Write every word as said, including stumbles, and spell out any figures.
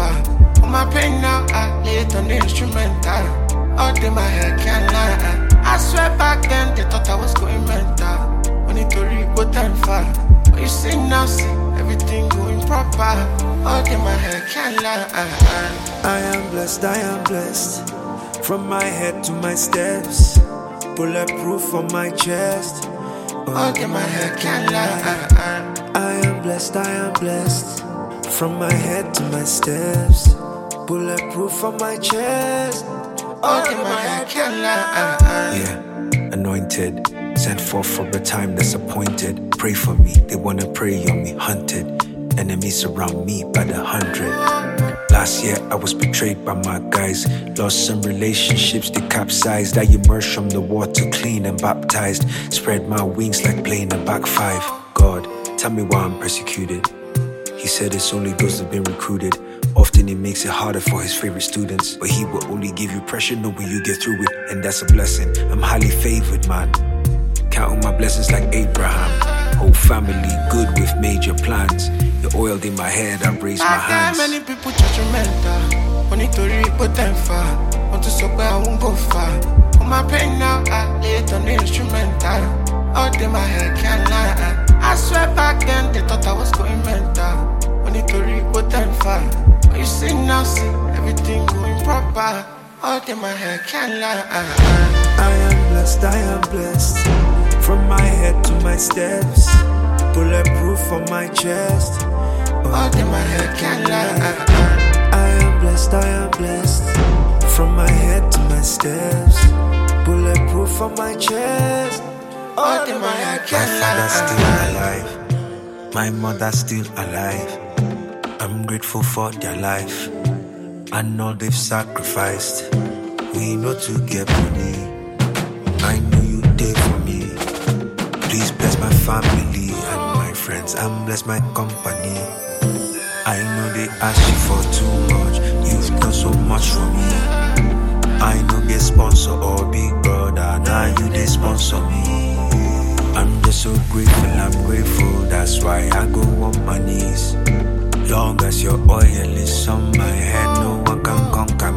far. All my pain now, I lay it on the instrumental. All day my head can't lie. I swear back then they thought I was going mental. Only to reap what time far. But you see now, see everything going proper. All day my head can't lie. I am blessed, I am blessed. From my head to my steps. Bulletproof on my chest. All day my head can't lie. I am blessed, I am blessed. From my head to my steps. Bulletproof on my chest. All day my head can't lie. Yeah, anointed. Sent forth for a time that's appointed. Pray for me, they wanna prey on me. Hunted, enemies surround me by the hundred. Last year I was betrayed by my guys. Lost some relationships, they capsized. I emerged from the water clean and baptized. Spread my wings like playing a back five. God, tell me why I'm persecuted. He said it's only those who've been recruited. Often he makes it harder for his favorite students. But he will only give you pressure knowing you get through it. And that's a blessing, I'm highly favored, man. Counting my blessings like Abraham. Whole family good with major plans. The oil in my head, I raise my hands. I got many people judgmental. Only to reap what time far. Want to stop where I won't go far. All my pain now, I lay it on the instrumental. All day my head can't lie. I swear back then they thought I was going mental. Only to reap what time far. But you see now, see everything going proper. All day my head can't lie. I am blessed, I am blessed. From my head to my steps. Bulletproof on my chest. All day my head can't lie. I am blessed, I am blessed. From my head to my steps. Bulletproof on my chest. All day my head My can't father's still lie. alive. My mother's still alive. I'm grateful for their life and all they've sacrificed. We know to get money. I know you did for me. Please bless my family and my friends and bless my company. I know they ask you for too much. You've done so much for me. I know get sponsor or big brother. Now you they sponsor me. I'm just so grateful, I'm grateful. That's why I go on my knees. Long as your oil is on my head, no one can conquer